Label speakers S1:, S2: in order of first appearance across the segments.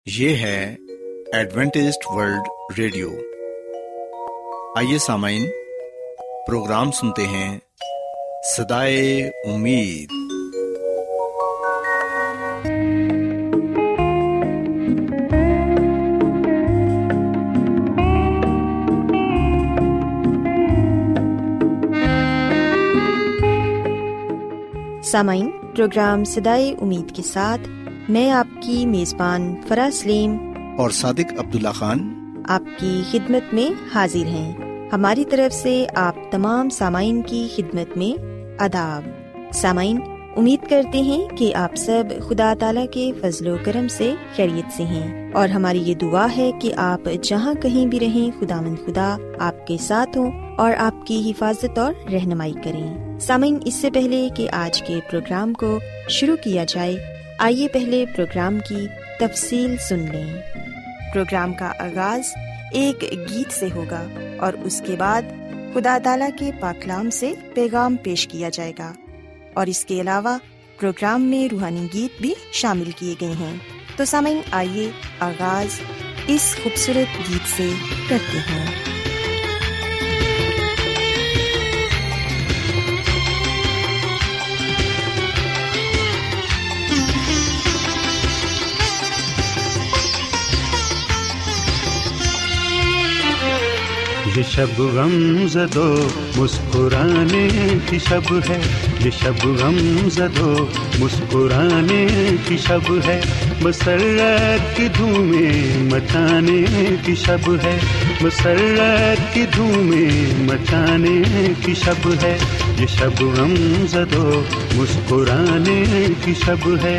S1: یہ ہے Adventist world radio. آئیے سامعین، پروگرام سنتے ہیں صدائے امید۔
S2: سامعین، پروگرام صدائے امید کے ساتھ میں آپ کی میزبان فرا سلیم
S1: اور صادق عبداللہ خان
S2: آپ کی خدمت میں حاضر ہیں۔ ہماری طرف سے آپ تمام سامعین کی خدمت میں آداب۔ سامعین، امید کرتے ہیں کہ آپ سب خدا تعالیٰ کے فضل و کرم سے خیریت سے ہیں، اور ہماری یہ دعا ہے کہ آپ جہاں کہیں بھی رہیں، خداوند خدا آپ کے ساتھ ہوں اور آپ کی حفاظت اور رہنمائی کریں۔ سامعین، اس سے پہلے کہ آج کے پروگرام کو شروع کیا جائے، آئیے پہلے پروگرام کی تفصیل سن لیں۔ پروگرام کا آغاز ایک گیت سے ہوگا اور اس کے بعد خدا تعالیٰ کے پاک کلام سے پیغام پیش کیا جائے گا، اور اس کے علاوہ پروگرام میں روحانی گیت بھی شامل کیے گئے ہیں۔ تو سامعین، آئیے آغاز اس خوبصورت گیت سے کرتے ہیں۔
S3: یہ شب غم زدو مسکرانے کی شب ہے، یہ شب غم زدو مسکرانے کی شب ہے، مسرت کی دھومیں مچانے کی شب ہے، مسرت کی دھومیں مچانے کی شب ہے، یہ شب غم زدو مسکرانے کی شب ہے۔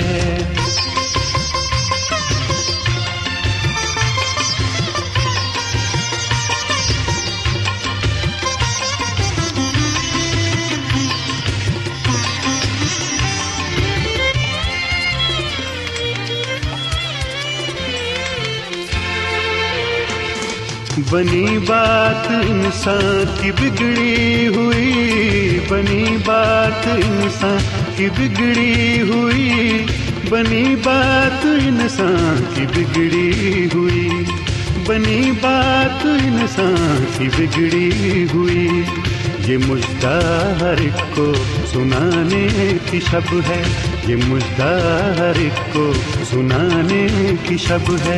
S3: بنی بات انسان کی بگڑی ہوئی، بنی بات انسان کی بگڑی ہوئی، بنی بات انسان کی بگڑی ہوئی، بنی بات انسان کی بگڑی ہوئی، یہ مژدہ ہر ایک کو سنانے کی شب ہے، یہ مژدہ ہر ایک کو سنانے کی شب ہے۔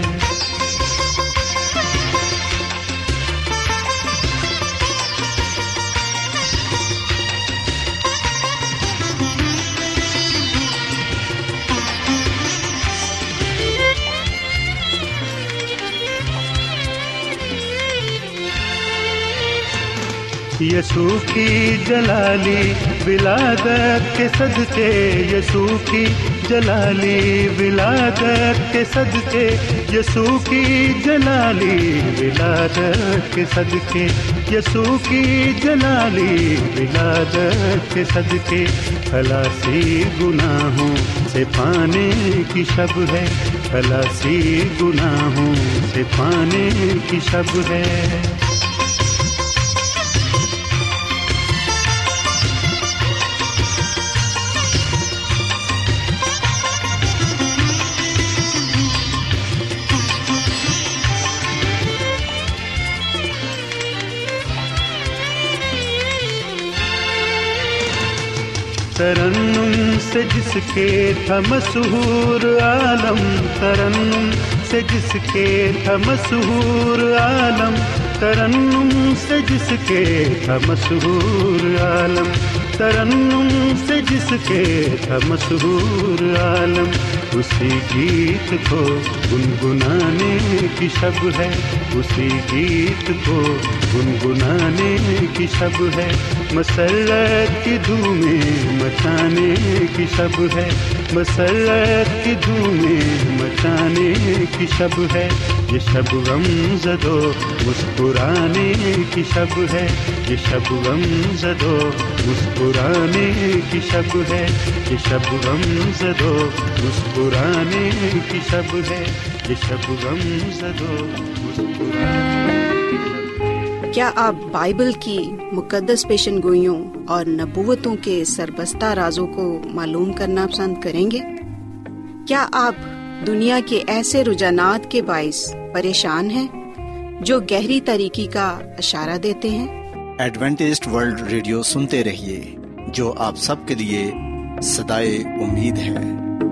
S3: یسوع کی جلالی ولادت کے صدقے، یسوع کی جلالی ولادت کے صدقے، یسوع کی جلالی ولادت کے صدقے، یسوع کی جلالی ولادت کے صدقے، خلاصی گناہوں سے پانے کی شب ہے، خلاصی گناہوں سے پانے کی شب ہے۔ ترنم سے جس کے تھا مسحور عالم، ترنم سے جس کے تھا مسحور عالم، ترنم سے جس کے تھا مسحور عالم، ترنم سے جس کے تھا مسحور عالم، اسی گیت کو گنگنانے کی شب ہے، اسی گیت کو گنگنانے کی شب ہے، مسرت کی دھومیں مچانے کی شب ہے، مسرت کی دھومیں مچانے کی شب ہے، یہ شب غم زدو مسکرانے کی شب ہے، یہ شب غم زدو مسکرانے کی شب ہے، یہ شب غم زدو مسکرانے کی شب ہے، یہ شب غم زدو مسکرانے۔
S4: کیا آپ بائبل کی مقدس پیشن گوئیوں اور نبوتوں کے سربستہ رازوں کو معلوم کرنا پسند کریں گے؟ کیا آپ دنیا کے ایسے رجحانات کے باعث پریشان ہیں جو گہری تاریکی کا اشارہ دیتے ہیں؟
S1: ایڈوینٹسٹ ورلڈ ریڈیو سنتے رہیے، جو آپ سب کے لیے صدائے امید ہے۔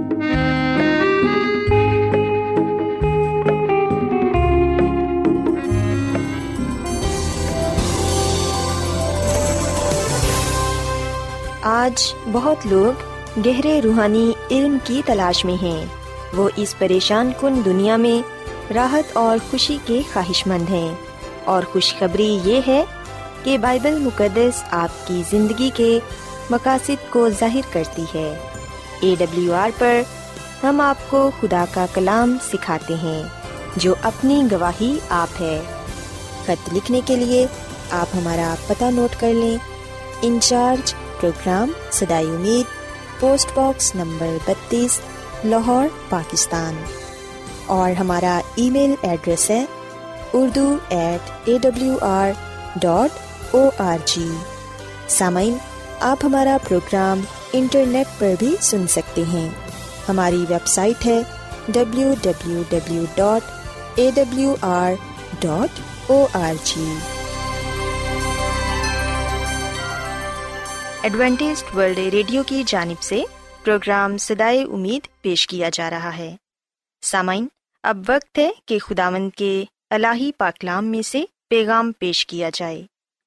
S2: آج بہت لوگ گہرے روحانی علم کی تلاش میں ہیں۔ وہ اس پریشان کن دنیا میں راحت اور خوشی کے خواہش مند ہیں، اور خوشخبری یہ ہے کہ بائبل مقدس آپ کی زندگی کے مقاصد کو ظاہر کرتی ہے۔ AWR پر ہم آپ کو خدا کا کلام سکھاتے ہیں جو اپنی گواہی آپ ہے۔ خط لکھنے کے لیے آپ ہمارا پتہ نوٹ کر لیں۔ انچارج پروگرام صدائے امید، post box number 32، Lahore, Pakistan. اور ہمارا ای میل ایڈریس ہے urdu@awr.org۔ سامعین، آپ ہمارا پروگرام انٹرنیٹ پر بھی سن سکتے ہیں۔ ہماری ویب سائٹ ہے www.awr.org۔ ایڈوینٹسٹ ورلڈ ریڈیو کی جانب سے پروگرام صدائے امید پیش کیا جا رہا ہے۔ سامعین، اب وقت ہے کہ خداوند کے الہی پاکلام میں سے پیغام پیش کیا جائے۔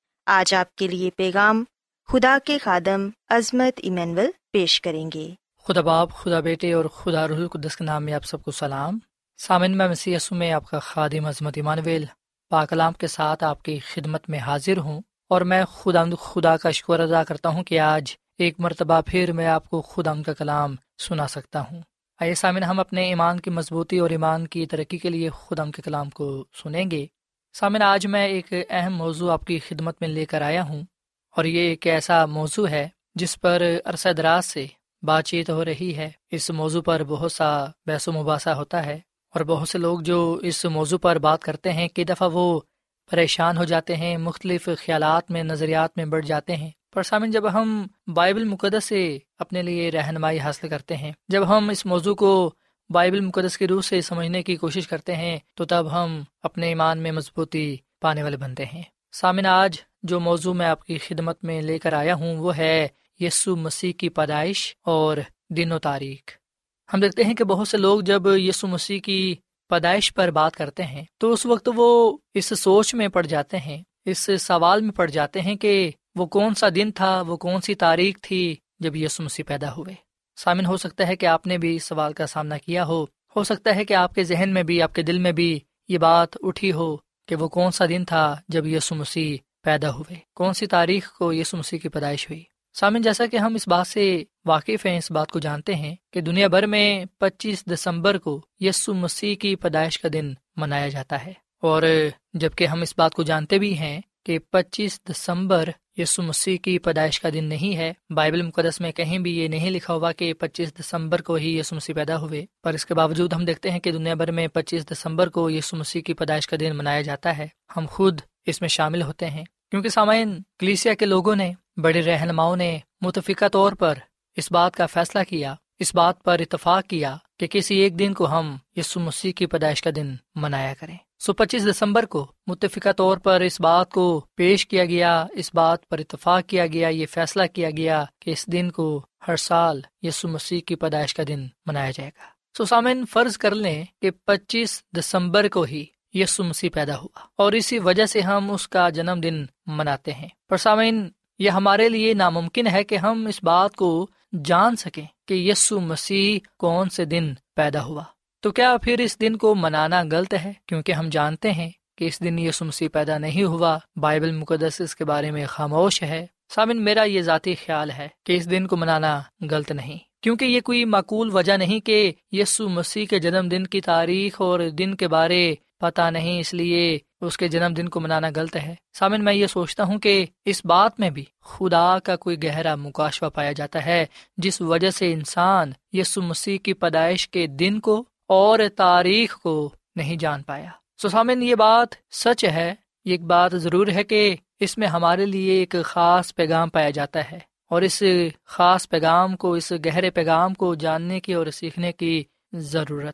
S2: آج آپ کے لیے پیغام خدا کے خادم عظمت ایمینول پیش کریں گے۔
S5: خدا باپ، خدا بیٹے اور خدا روح القدس کے نام میں آپ سب کو سلام۔ سامعین، میں مسیح یسوع میں آپ کا خادم عظمت ایمانویل پاکلام کے ساتھ آپ کی خدمت میں حاضر ہوں، اور میں خدا کا شکر ادا کرتا ہوں کہ آج ایک مرتبہ پھر میں آپ کو خدا کا کلام سنا سکتا ہوں۔ آئیے سامعین، ہم اپنے ایمان کی مضبوطی اور ایمان کی ترقی کے لیے خدا کے کلام کو سنیں گے۔ سامعین، آج میں ایک اہم موضوع آپ کی خدمت میں لے کر آیا ہوں، اور یہ ایک ایسا موضوع ہے جس پر عرصہ دراز سے بات چیت ہو رہی ہے۔ اس موضوع پر بہت سا بحث و مباحثہ ہوتا ہے، اور بہت سے لوگ جو اس موضوع پر بات کرتے ہیں کئی دفعہ وہ پریشان ہو جاتے ہیں، مختلف خیالات میں، نظریات میں بڑھ جاتے ہیں۔ پر سامعین، جب ہم بائبل مقدس سے اپنے لیے رہنمائی حاصل کرتے ہیں، جب ہم اس موضوع کو بائبل مقدس کی روح سے سمجھنے کی کوشش کرتے ہیں، تو تب ہم اپنے ایمان میں مضبوطی پانے والے بنتے ہیں۔ سامعین، آج جو موضوع میں آپ کی خدمت میں لے کر آیا ہوں وہ ہے یسوع مسیح کی پیدائش اور دن و تاریخ۔ ہم دیکھتے ہیں کہ بہت سے لوگ جب یسوع مسیح کی پیدائش پر بات کرتے ہیں تو اس وقت وہ اس سوچ میں پڑ جاتے ہیں، اس سوال میں پڑ جاتے ہیں کہ وہ کون سا دن تھا، وہ کون سی تاریخ تھی جب یسوع مسیح پیدا ہوئے۔ سامن، ہو سکتا ہے کہ آپ نے بھی اس سوال کا سامنا کیا ہو سکتا ہے کہ آپ کے ذہن میں بھی، آپ کے دل میں بھی یہ بات اٹھی ہو کہ وہ کون سا دن تھا جب یسوع مسیح پیدا ہوئے، کون سی تاریخ کو یسوع مسیح کی پیدائش ہوئی۔ سامن، جیسا کہ ہم اس بات سے واقف ہیں، اس بات کو جانتے ہیں کہ دنیا بھر میں 25 دسمبر کو یسوع مسیح کی پیدائش کا دن منایا جاتا ہے، اور جبکہ ہم اس بات کو جانتے بھی ہیں کہ 25 دسمبر یسوع مسیح کی پیدائش کا دن نہیں ہے، بائبل مقدس میں کہیں بھی یہ نہیں لکھا ہوا کہ 25 دسمبر کو ہی یسوع مسیح پیدا ہوئے، پر اس کے باوجود ہم دیکھتے ہیں کہ دنیا بھر میں 25 دسمبر کو یسوع مسیح کی پیدائش کا دن منایا جاتا ہے۔ ہم خود اس میں شامل ہوتے ہیں، کیونکہ سامعین، کلیسیا کے لوگوں نے، بڑے رہنماؤں نے متفقہ طور پر اس بات کا فیصلہ کیا، اس بات پر اتفاق کیا کہ کسی ایک دن کو ہم یسوع مسیح کی پیدائش کا دن منایا کریں۔ 25 دسمبر کو متفقہ طور پر اس بات کو پیش کیا گیا، اس بات پر اتفاق کیا گیا، یہ فیصلہ کیا گیا کہ اس دن کو ہر سال یسوع مسیح کی پیدائش کا دن منایا جائے گا۔ سامعین، فرض کر لیں کہ 25 دسمبر کو ہی یسوع مسیح پیدا ہوا، اور اسی وجہ سے ہم اس کا جنم دن مناتے ہیں۔ پر سامعین، یہ ہمارے لیے ناممکن ہے کہ ہم اس بات کو جان سکیں کہ یسوع مسیح کون سے دن پیدا ہوا۔ تو کیا پھر اس دن کو منانا غلط ہے؟ کیونکہ ہم جانتے ہیں کہ اس دن یسوع مسیح پیدا نہیں ہوا، بائبل مقدس اس کے بارے میں خاموش ہے۔ سامن، میرا یہ ذاتی خیال ہے کہ اس دن کو منانا غلط نہیں، کیونکہ یہ کوئی معقول وجہ نہیں کہ یسوع مسیح کے جنم دن کی تاریخ اور دن کے بارے پتہ نہیں، اس لیے اس کے جنم دن کو منانا غلط ہے۔ سامن، میں یہ سوچتا ہوں کہ اس بات میں بھی خدا کا کوئی گہرا مکاشفہ پایا جاتا ہے، جس وجہ سے انسان یسوع مسیح کی پیدائش کے دن کو اور تاریخ کو نہیں جان پایا۔ سامن، یہ بات سچ ہے، ایک بات ضرور ہے کہ اس میں ہمارے لیے ایک خاص پیغام پایا جاتا ہے، اور اس خاص پیغام کو، اس گہرے پیغام کو جاننے کی اور سیکھنے کی ضرورت ہے۔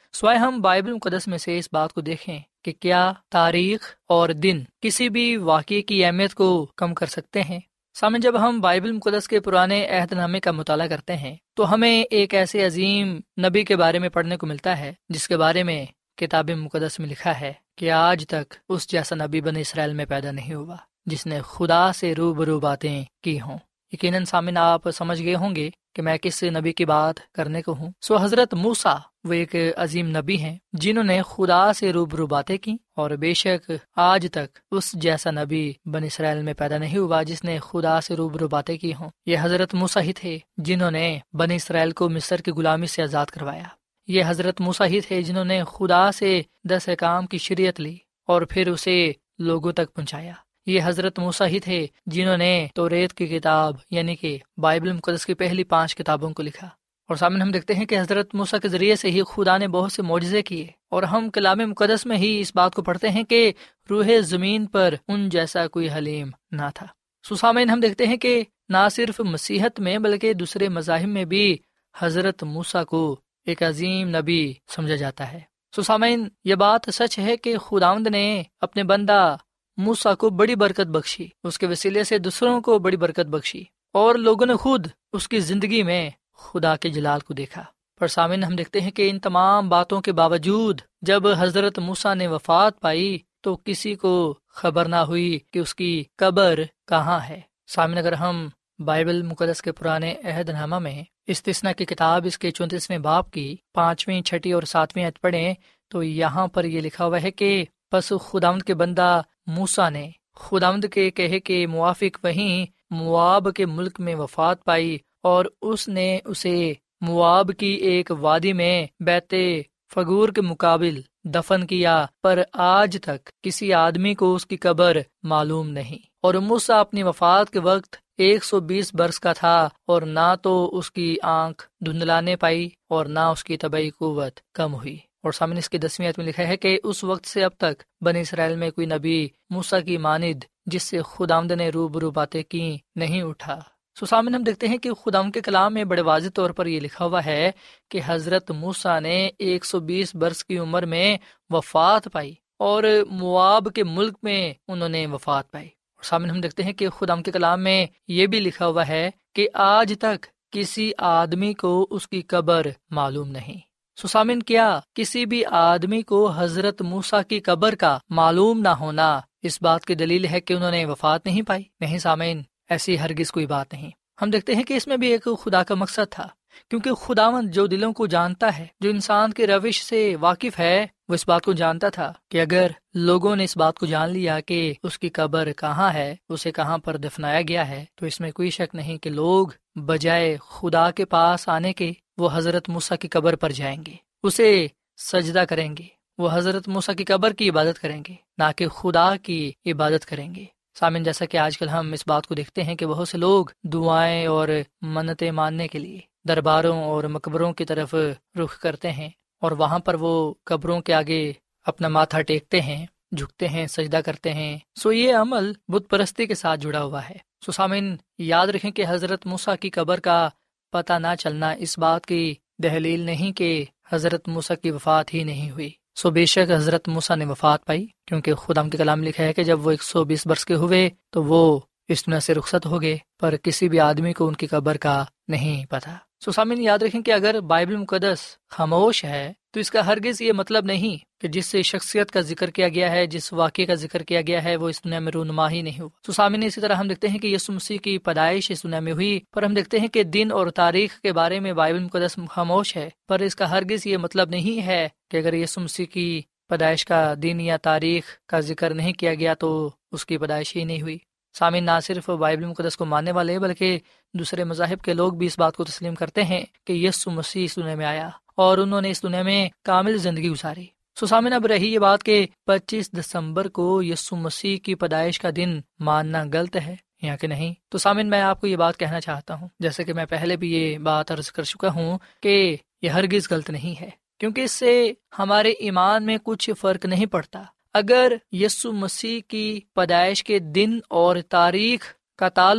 S5: سوائے ہم بائبل مقدس میں سے اس بات کو دیکھیں کہ کیا تاریخ اور دن کسی بھی واقعے کی اہمیت کو کم کر سکتے ہیں؟ سامنے جب ہم بائبل مقدس کے پرانے عہد نامے کا مطالعہ کرتے ہیں تو ہمیں ایک ایسے عظیم نبی کے بارے میں پڑھنے کو ملتا ہے جس کے بارے میں کتاب مقدس میں لکھا ہے کہ آج تک اس جیسا نبی بنی اسرائیل میں پیدا نہیں ہوا جس نے خدا سے روبرو باتیں کی ہوں۔ یقیناً سامعین آپ سمجھ گئے ہوں گے کہ میں کس نبی کی بات کرنے کو ہوں۔ حضرت موسیٰ وہ ایک عظیم نبی ہیں جنہوں نے خدا سے روبرو باتیں کی، اور بے شک آج تک اس جیسا نبی بنی اسرائیل میں پیدا نہیں ہوا جس نے خدا سے روبرو باتیں کی ہوں۔ یہ حضرت موسیٰ ہی تھے جنہوں نے بنی اسرائیل کو مصر کی غلامی سے آزاد کروایا۔ یہ حضرت موسیٰ ہی تھے جنہوں نے خدا سے 10 احکام کی شریعت لی اور پھر اسے لوگوں تک پہنچایا۔ یہ حضرت موسیٰ ہی تھے جنہوں نے توریت کی کتاب یعنی کہ بائبل مقدس کی پہلی 5 کتابوں کو لکھا۔ اور سامنے ہم دیکھتے ہیں کہ حضرت موسیٰ کے ذریعے سے ہی خدا نے بہت سے معجزے کیے، اور ہم کلام مقدس میں ہی اس بات کو پڑھتے ہیں کہ روح زمین پر ان جیسا کوئی حلیم نہ تھا۔ سامعین ہم دیکھتے ہیں کہ نہ صرف مسیحت میں بلکہ دوسرے مذاہب میں بھی حضرت موسیٰ کو ایک عظیم نبی سمجھا جاتا ہے۔ سامعین یہ بات سچ ہے کہ خداوند نے اپنے بندہ موسیٰ کو بڑی برکت بخشی، اس کے وسیلے سے دوسروں کو بڑی برکت بخشی، اور لوگوں نے خود اس کی زندگی میں خدا کے جلال کو دیکھا۔ پر سامعین ہم دیکھتے ہیں کہ ان تمام باتوں کے باوجود جب حضرت موسیٰ نے وفات پائی تو کسی کو خبر نہ ہوئی کہ اس کی قبر کہاں ہے۔ سامعین اگر ہم بائبل مقدس کے پرانے عہد نامہ میں استثنا کی کتاب اس کے 34ویں باب کی 5ویں، 6 اور 7ویں آیت پڑھیں تو یہاں پر یہ لکھا ہوا ہے کہ پس خداوند کے بندہ موسیٰ نے خداوند کے کہے کے موافق وہیں مواب کے ملک میں وفات پائی، اور اس نے اسے مواب کی ایک وادی میں بیت فگور کے مقابل دفن کیا، پر آج تک کسی آدمی کو اس کی قبر معلوم نہیں۔ اور موسیٰ اپنی وفات کے وقت 120 برس کا تھا، اور نہ تو اس کی آنکھ دھندلانے پائی اور نہ اس کی طبعی قوت کم ہوئی۔ اور سامنے اس کی 10ویں آیت میں لکھا ہے کہ اس وقت سے اب تک بنی اسرائیل میں کوئی نبی موسیٰ کی مانند جس سے خداوند نے روبرو باتیں کی نہیں اٹھا۔ سامنے ہم دیکھتے ہیں کہ خداوند کے کلام میں بڑے واضح طور پر یہ لکھا ہوا ہے کہ حضرت موسیٰ نے 120 برس کی عمر میں وفات پائی، اور مواب کے ملک میں انہوں نے وفات پائی۔ اور سامنے ہم دیکھتے ہیں کہ خداوند کے کلام میں یہ بھی لکھا ہوا ہے کہ آج تک کسی آدمی کو اس کی قبر معلوم نہیں۔ سامن کیا کسی بھی آدمی کو حضرت موسیٰ کی قبر کا معلوم نہ ہونا اس بات کی دلیل ہے کہ انہوں نے وفات نہیں پائی؟ نہیں سامعین، ایسی ہرگز کوئی بات نہیں۔ ہم دیکھتے ہیں کہ اس میں بھی ایک خدا کا مقصد تھا، کیونکہ خداوند جو دلوں کو جانتا ہے، جو انسان کے روش سے واقف ہے، وہ اس بات کو جانتا تھا کہ اگر لوگوں نے اس بات کو جان لیا کہ اس کی قبر کہاں ہے، اسے کہاں پر دفنایا گیا ہے، تو اس میں کوئی شک نہیں کہ لوگ بجائے خدا کے پاس آنے کے وہ حضرت موسیٰ کی قبر پر جائیں گے، اسے سجدہ کریں گے، وہ حضرت موسیٰ کی قبر کی عبادت کریں گے، نہ کہ خدا کی عبادت کریں گے۔ سامن، جیسا کہ آج کل ہم اس بات کو دیکھتے ہیں کہ بہت سے لوگ دعائیں اور منتیں ماننے کے لیے درباروں اور مقبروں کی طرف رخ کرتے ہیں، اور وہاں پر وہ قبروں کے آگے اپنا ماتھا ٹیکتے ہیں، جھکتے ہیں، سجدہ کرتے ہیں۔ یہ عمل بت پرستی کے ساتھ جڑا ہوا ہے۔ سامن، یاد رکھیں کہ حضرت موسیٰ کی قبر کا پتہ نہ چلنا اس بات کی دلیل نہیں کہ حضرت موسیٰ کی وفات ہی نہیں ہوئی۔ بے شک حضرت موسیٰ نے وفات پائی، کیونکہ خدا کے کلام لکھا ہے کہ جب وہ 120 برس کے ہوئے تو وہ اس دنیا سے رخصت ہو گئے، پر کسی بھی آدمی کو ان کی قبر کا نہیں پتا۔ سامعین، یاد رکھیں کہ اگر بائبل مقدس خاموش ہے تو اس کا ہرگز یہ مطلب نہیں کہ جس شخصیت کا ذکر کیا گیا ہے، جس واقعے کا ذکر کیا گیا ہے، وہ اس دنیا میں رونما ہی نہیں ہوا۔ سامعین، اسی طرح ہم دیکھتے ہیں کہ یسوع مسیح کی پیدائش اس دنیا میں ہوئی، پر ہم دیکھتے ہیں کہ دن اور تاریخ کے بارے میں بائبل مقدس خاموش ہے، پر اس کا ہرگز یہ مطلب نہیں ہے کہ اگر یسوع مسیح کی پیدائش کا دن یا تاریخ کا ذکر نہیں کیا گیا تو اس کی پیدائش ہی نہیں ہوئی۔ سامعین، نہ صرف بائبل مقدس کو ماننے والے بلکہ دوسرے مذاہب کے لوگ بھی اس بات کو تسلیم کرتے ہیں کہ یسوع مسیح اس دنیا میں آیا اور انہوں نے اس دنیا میں کامل زندگی گزاری۔ سامعین، اب رہی یہ بات کہ 25 دسمبر کو یسوع مسیح کی پیدائش کا دن ماننا غلط ہے یا کہ نہیں، تو سامعین میں آپ کو یہ بات کہنا چاہتا ہوں، جیسے کہ میں پہلے بھی یہ بات عرض کر چکا ہوں کہ یہ ہرگز غلط نہیں ہے، کیونکہ اس سے ہمارے ایمان میں کچھ فرق نہیں پڑتا۔ اگر یسوع مسیح کی پیدائش کے دن اور تاریخ کا تعلق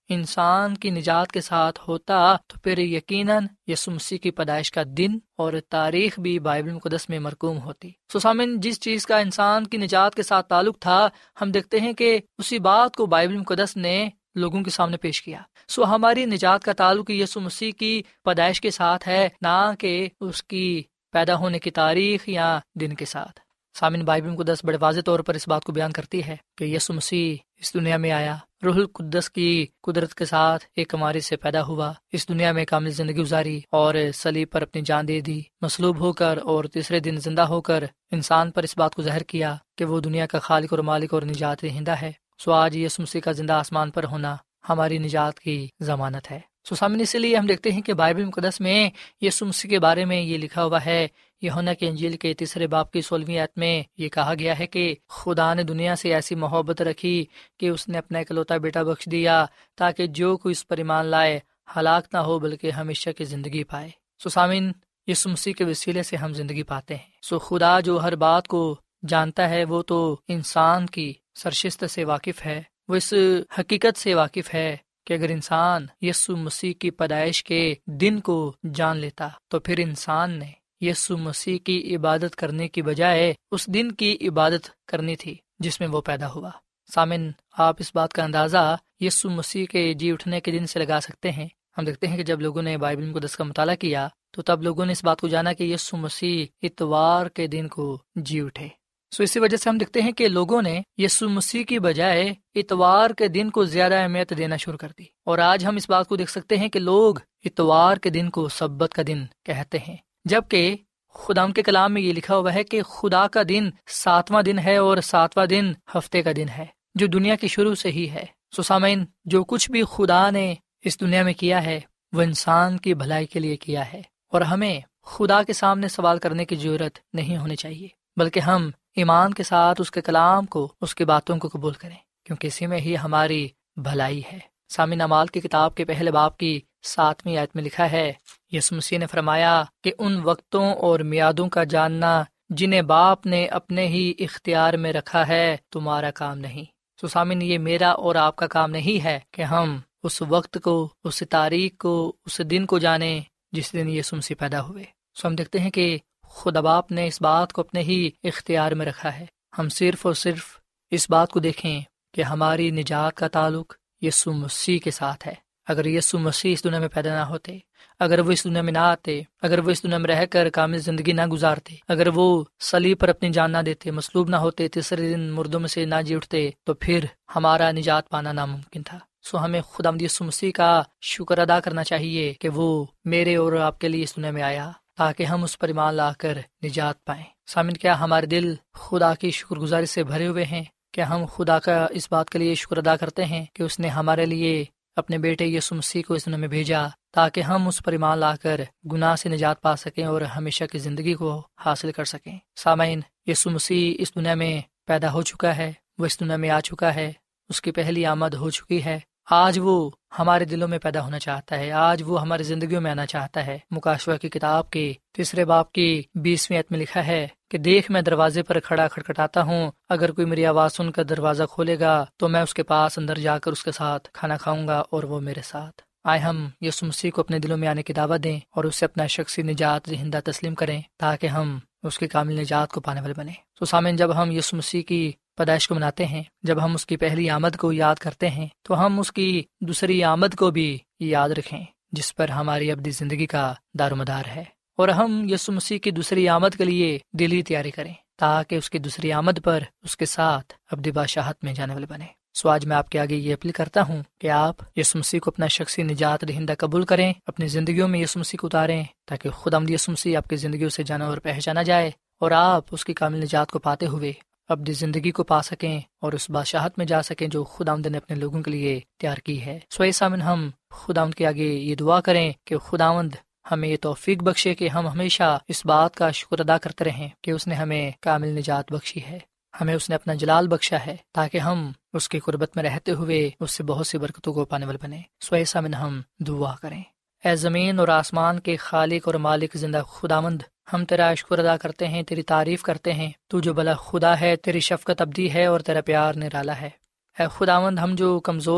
S5: انسان کی نجات کے ساتھ ہوتا تو پھر یقیناً یسوع مسیح کی پیدائش کا دن اور تاریخ بھی بائبل مقدس میں مرقوم ہوتی۔ سامعین، جس چیز کا انسان کی نجات کے ساتھ تعلق تھا، ہم دیکھتے ہیں کہ اسی بات کو بائبل مقدس نے لوگوں کے سامنے پیش کیا۔ ہماری نجات کا تعلق یسوع مسیح کی پیدائش کے ساتھ ہے، نہ کہ اس کی پیدا ہونے کی تاریخ یا دن کے ساتھ۔ سامعین، بائبل مقدس بڑے واضح طور پر اس بات کو بیان کرتی ہے کہ یسوع مسیح اس دنیا میں آیا، روح القدس کی قدرت کے ساتھ ایک ہماری سے پیدا ہوا، اس دنیا میں کامل زندگی گزاری اور صلیب پر اپنی جان دے دی، مصلوب ہو کر اور تیسرے دن زندہ ہو کر انسان پر اس بات کو ظاہر کیا کہ وہ دنیا کا خالق اور مالک اور نجات دہندہ ہے۔ آج یسوع مسیح کا زندہ آسمان پر ہونا ہماری نجات کی ضمانت ہے۔ سامنے اسی لیے ہم دیکھتے ہیں کہ بائبل مقدس میں یسوع مسیح کے بارے میں یہ لکھا ہوا ہے۔ یوحنا کی انجیل کے 3 باب کی 16ویں آیت میں یہ کہا گیا ہے کہ خدا نے دنیا سے ایسی محبت رکھی کہ اس نے اپنا اکلوتا بیٹا بخش دیا تاکہ جو کوئی اس پر ایمان لائے ہلاک نہ ہو بلکہ ہمیشہ کی زندگی پائے۔ سامعین، یسوع مسیح کے وسیلے سے ہم زندگی پاتے ہیں۔ خدا جو ہر بات کو جانتا ہے وہ تو انسان کی سرشت سے واقف ہے، وہ اس حقیقت سے واقف ہے کہ اگر انسان یسوع مسیح کی پیدائش کے دن کو جان لیتا تو پھر انسان نے یسوع مسیح کی عبادت کرنے کی بجائے اس دن کی عبادت کرنی تھی جس میں وہ پیدا ہوا۔ سامن، آپ اس بات کا اندازہ یسوع مسیح کے جی اٹھنے کے دن سے لگا سکتے ہیں۔ ہم دیکھتے ہیں کہ جب لوگوں نے بائبل مقدس کا مطالعہ کیا تو تب لوگوں نے اس بات کو جانا کہ یسوع مسیح اتوار کے دن کو جی اٹھے۔ اسی وجہ سے ہم دیکھتے ہیں کہ لوگوں نے یسوع مسیح کی بجائے اتوار کے دن کو زیادہ اہمیت دینا شروع کر دی، اور آج ہم اس بات کو دیکھ سکتے ہیں کہ لوگ اتوار کے دن کو سبت کا دن کہتے ہیں، جبکہ خدا کے کلام میں یہ لکھا ہوا ہے کہ خدا کا دن 7واں دن ہے اور 7واں دن ہفتے کا دن ہے جو دنیا کے شروع سے ہی ہے۔ سامعین، جو کچھ بھی خدا نے اس دنیا میں کیا ہے وہ انسان کی بھلائی کے لیے کیا ہے، اور ہمیں خدا کے سامنے سوال کرنے کی ضرورت نہیں ہونی چاہیے، بلکہ ہم ایمان کے ساتھ اس کے کلام کو، اس کی باتوں کو قبول کریں، کیونکہ اسی میں ہی ہماری بھلائی ہے۔ سامعین، اعمال کی کتاب کے پہلے باب کی 7ویں آیت میں لکھا ہے، یسوع مسیح نے فرمایا کہ ان وقتوں اور میعادوں کا جاننا جنہیں باپ نے اپنے ہی اختیار میں رکھا ہے تمہارا کام نہیں۔ سامعین، یہ میرا اور آپ کا کام نہیں ہے کہ ہم اس وقت کو، اس تاریخ کو، اس دن کو جانیں جس دن یسوع مسیح پیدا ہوئے۔ ہم دیکھتے ہیں کہ خدا باپ نے اس بات کو اپنے ہی اختیار میں رکھا ہے۔ ہم صرف اور صرف اس بات کو دیکھیں کہ ہماری نجات کا تعلق یسوع مسیح کے ساتھ ہے۔ اگر یسوع مسیح اس دنیا میں پیدا نہ ہوتے، اگر وہ اس دنیا میں نہ آتے، اگر وہ اس دنیا میں رہ کر کامل زندگی نہ گزارتے، اگر وہ صلیب پر اپنی جان نہ دیتے، مصلوب نہ ہوتے، تیسرے دن مردوں میں سے نہ جی اٹھتے، تو پھر ہمارا نجات پانا ناممکن تھا۔ ہمیں خداوند یسوع مسیح کا شکر ادا کرنا چاہیے کہ وہ میرے اور آپ کے لیے اس دنیا میں آیا تاکہ ہم اس پر ایمان لا کر نجات پائیں۔ سامن، کیا ہمارے دل خدا کی شکر گزاری سے بھرے ہوئے ہیں؟ کیا ہم خدا کا اس بات کے لیے شکر ادا کرتے ہیں کہ اس نے ہمارے لیے اپنے بیٹے یسوع مسیح کو اس دنیا میں بھیجا تاکہ ہم اس پر ایمان لا کر گناہ سے نجات پا سکیں اور ہمیشہ کی زندگی کو حاصل کر سکیں؟ سامعین، یسوع مسیح اس دنیا میں پیدا ہو چکا ہے، وہ اس دنیا میں آ چکا ہے، اس کی پہلی آمد ہو چکی ہے۔ آج وہ ہمارے دلوں میں پیدا ہونا چاہتا ہے، آج وہ ہماری زندگیوں میں آنا چاہتا ہے۔ مکاشفہ کی کتاب کے 3 باب کی 20ویں آیت میں لکھا ہے کہ دیکھ، میں دروازے پر کھڑا کھٹکھٹاتا ہوں، اگر کوئی میری آواز سن کر دروازہ کھولے گا تو میں اس کے پاس اندر جا کر اس کے ساتھ کھانا کھاؤں گا اور وہ میرے ساتھ۔ آئے ہم یسوع مسیح کو اپنے دلوں میں آنے کی دعوت دیں اور اسے اپنا شخصی نجات دہندہ تسلیم کریں تاکہ ہم اس کی کامل نجات کو پانے والے بنیں۔ سامعین، جب ہم یسوع مسیح کی پیدائش کو مناتے ہیں، جب ہم اس کی پہلی آمد کو یاد کرتے ہیں تو ہم اس کی دوسری آمد کو بھی یاد رکھیں جس پر ہماری ابدی زندگی کا دار و مدار ہے، اور ہم یسوع مسیح کی دوسری آمد کے لیے دلی تیاری کریں تاکہ اس کی دوسری آمد پر اس کے ساتھ ابدی بادشاہت میں جانے والے بنے۔ آج میں آپ کے آگے یہ اپیل کرتا ہوں کہ آپ یسوع مسیح کو اپنا شخصی نجات دہندہ قبول کریں، اپنی زندگیوں میں یسوع مسیح کو اتاریں تاکہ خداوند یسوع مسیح آپ کی زندگیوں سے جانا اور پہچانا جائے، اور آپ اس کی کامل نجات کو پاتے ہوئے اپنی زندگی کو پا سکیں اور اس بادشاہت میں جا سکیں جو خداوند نے اپنے لوگوں کے لیے تیار کی ہے۔ سامن، ہم خداوند کے آگے یہ دعا کریں کہ خداوند ہمیں یہ توفیق بخشے کہ ہم ہمیشہ اس بات کا شکر ادا کرتے رہیں کہ اس نے ہمیں کامل نجات بخشی ہے، ہمیں اس نے اپنا جلال بخشا ہے تاکہ ہم اس کی قربت میں رہتے ہوئے اس سے بہت سی برکتوں کو پانے والے بنے۔ سامن، ہم دعا کریں۔ اے زمین اور آسمان کے خالق اور مالک زندہ خداوند، ہم تیرا شکر ادا کرتے ہیں، تیری تعریف کرتے ہیں، تو جو بھلا خدا ہے، تیری شفقت ابدی ہے اور تیرا پیار نرالا ہے۔ اے خداوند، ہم جو کمزور ہیں،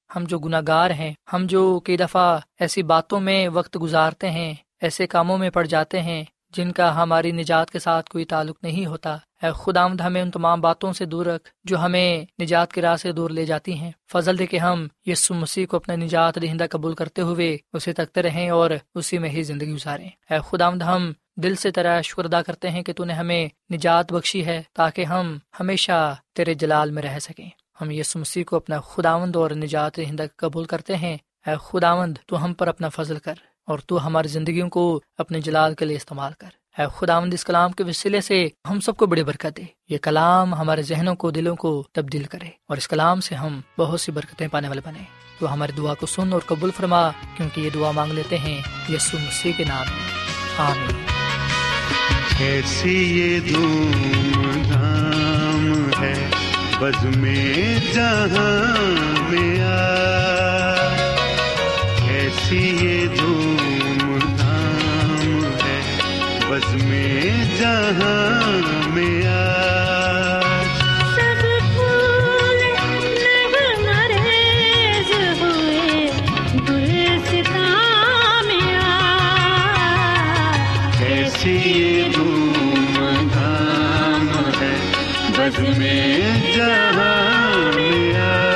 S5: ہم جو گناہگار ہیں، ہم جو کئی دفعہ ایسی باتوں میں وقت گزارتے ہیں، ایسے کاموں میں پڑ جاتے ہیں جن کا ہماری نجات کے ساتھ کوئی تعلق نہیں ہوتا، اے خداوند ہمیں ان تمام باتوں سے دور رکھ جو ہمیں نجات کی راہ سے دور لے جاتی ہیں۔ فضل دے کہ ہم یسوع مسیح کو اپنا نجات دہندہ قبول کرتے ہوئے اسے تکتے رہیں اور اسی میں ہی زندگی گزاریں۔ اے خداوند ہم دل سے تیرا شکر ادا کرتے ہیں کہ تو نے ہمیں نجات بخشی ہے تاکہ ہم ہمیشہ تیرے جلال میں رہ سکیں۔ ہم یسوع مسیح کو اپنا خداوند اور نجات دہندہ قبول کرتے ہیں۔ اے خداوند تو ہم پر اپنا فضل کر اور تو ہماری زندگیوں کو اپنے جلال کے لیے استعمال کر۔ اے خداوند اس کلام کے وسیلے سے ہم سب کو بڑی برکت دے، یہ کلام ہمارے ذہنوں کو، دلوں کو تبدیل کرے اور اس کلام سے ہم بہت سی برکتیں پانے والے بنے۔ تو ہماری دعا کو سن اور قبول فرما، کیونکہ یہ دعا مانگ لیتے ہیں یسوع مسیح کے نام میں، آمین۔
S3: کیسی یہ دھوم دھام ہے بزم جہاں میں آج، کیسی یہ دھوم دھام ہے بزم جہاں میں آج،
S6: سب پھول نغمریز ہوئے گلستاں میں آج،
S3: کیسی یہ دھوم دھام ہے بزم جہاں میں آج۔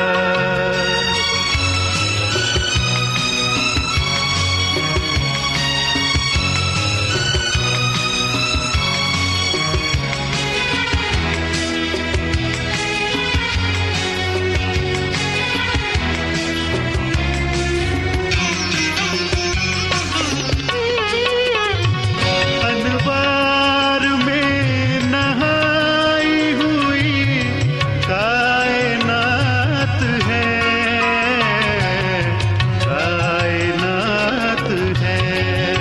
S3: انوار میں نہائی ہوئی کائنات ہے، کائنات ہے،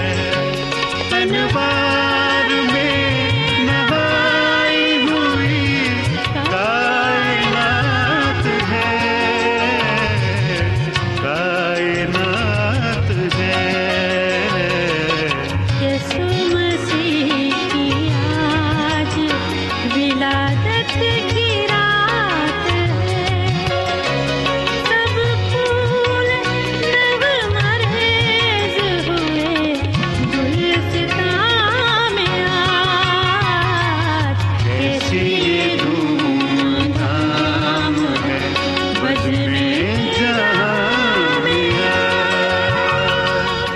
S3: انوار میں نہائی ہوئی کائنات ہے، کائنات ہے،
S6: یسوع مسیح کی آج ولادت کی رات ہے، سب پھول نغمریز ہوئے گلستاں میں آج،
S3: کیسی یہ دھوم دھام ہے بزم جہاں میں آج۔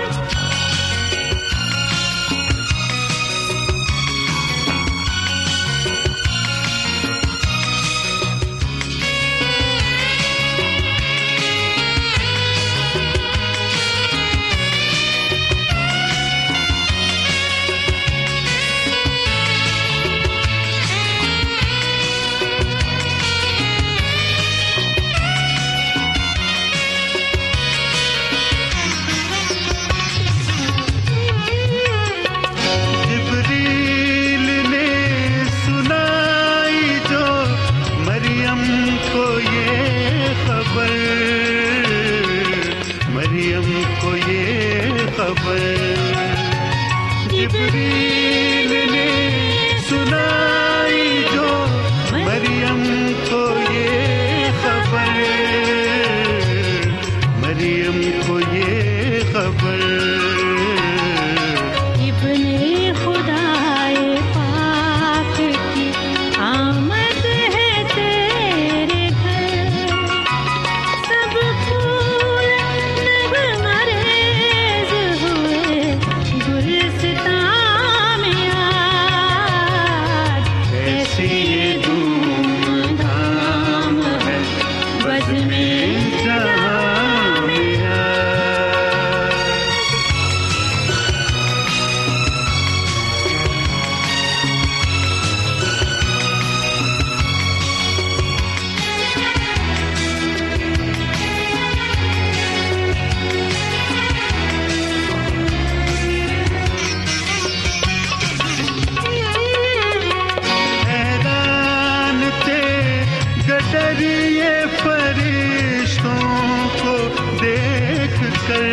S3: جبریل نے سنائی جو مریم کو یہ خبر، مریم کو یہ خبر، جبریل نے سنائی جو مریم کو یہ خبر، مریم کو یہ خبر،
S6: ابن خدائے پاک کی آمد ہے تیرے گھر، سب پھول نغمریز ہوئے گلستاں میں آج،
S3: کیسی یہ دھوم دھام ہے بزم جہاں میں آج۔ حیران تھے گڈریے فرشتوں کو دیکھ کر،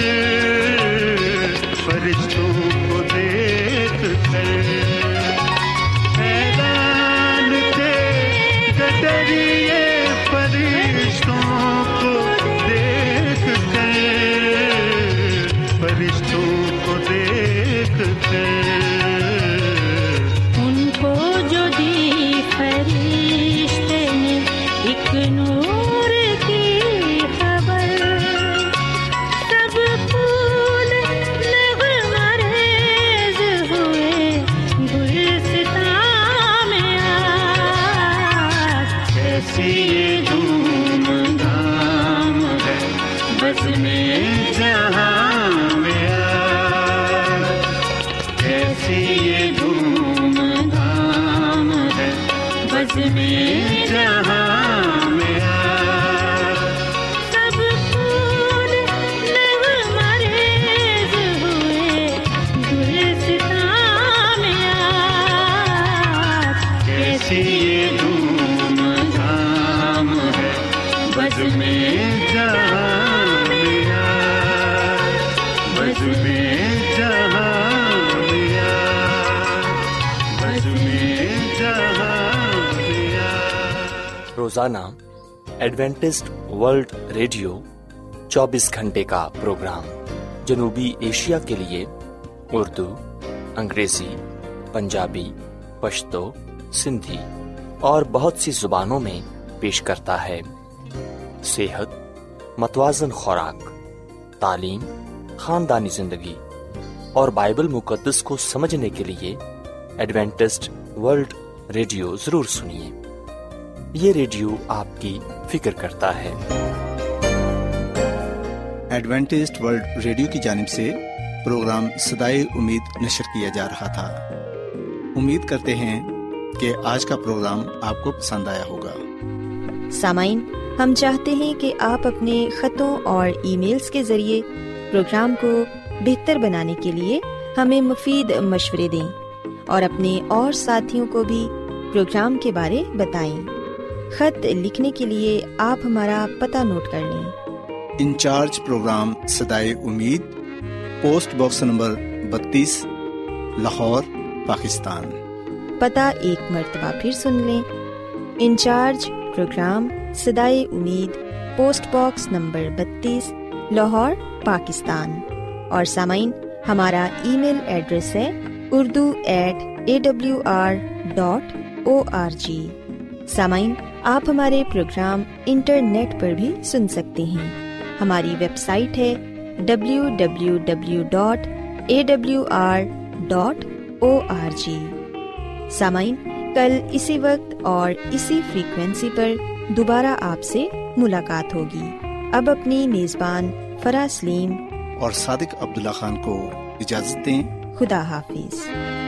S3: فرشتوں کو دیکھ کر، حیران تھے گڈریے فرشتوں کو دیکھ فرشتوں کو دیکھتے،
S6: ان کو جو دی فرشتے نے ایک نور کی خبر، سب پھول نغمہ ریز ہوئے گلستان میں آج،
S3: کیسی یہ دھوم دھام ہے بزم جہاں میں آج، کیسی یہ دھوم دھام ہے بزم جہاں میں آج،
S6: سب پھول نغمہ ریز ہوئے گلستان میں آج،
S3: کیسی یہ دھوم دھام ہے بزم جہاں میں آج، بزم جہاں میں آج، بزم جہاں میں آج۔
S7: روزانہ ایڈوینٹسٹ ورلڈ ریڈیو 24 گھنٹے کا پروگرام جنوبی ایشیا کے لیے اردو، انگریزی، پنجابی، پشتو، سندھی اور بہت سی زبانوں میں پیش کرتا ہے۔ صحت، متوازن خوراک، تعلیم، خاندانی زندگی اور بائبل مقدس کو سمجھنے کے لیے ایڈوینٹسٹ ورلڈ ریڈیو ضرور سنیے۔ یہ ریڈیو آپ کی فکر کرتا ہے۔
S1: ایڈوینٹسٹ ورلڈ ریڈیو کی جانب سے پروگرام صدائے امید نشر کیا جا رہا تھا۔ امید کرتے ہیں کہ آج کا پروگرام آپ کو پسند آیا ہوگا۔
S2: سامعین، ہم چاہتے ہیں کہ آپ اپنے خطوں اور ای میلز کے ذریعے پروگرام کو بہتر بنانے کے لیے ہمیں مفید مشورے دیں اور اپنے اور ساتھیوں کو بھی پروگرام کے بارے بتائیں۔ خط لکھنے کے لیے آپ ہمارا پتہ نوٹ کر لیں۔
S1: انچارج پروگرام صدائے امید، post box number 32، Lahore, Pakistan.
S2: پتہ ایک مرتبہ پھر سن لیں۔ انچارج پروگرام صدائے امید، post box number 32، Lahore, Pakistan. اور سامعین، ہمارا ای میل ایڈریس ہے urdu@awr.org۔ سامعین، آپ ہمارے پروگرام انٹرنیٹ پر بھی سن سکتے ہیں۔ ہماری ویب سائٹ ہے www.awr.org۔ سامعین، کل اسی وقت اور اسی فریکوینسی پر دوبارہ آپ سے ملاقات ہوگی۔ اب اپنی میزبان فرا سلیم
S1: اور صادق عبداللہ خان کو اجازت دیں۔
S2: خدا حافظ۔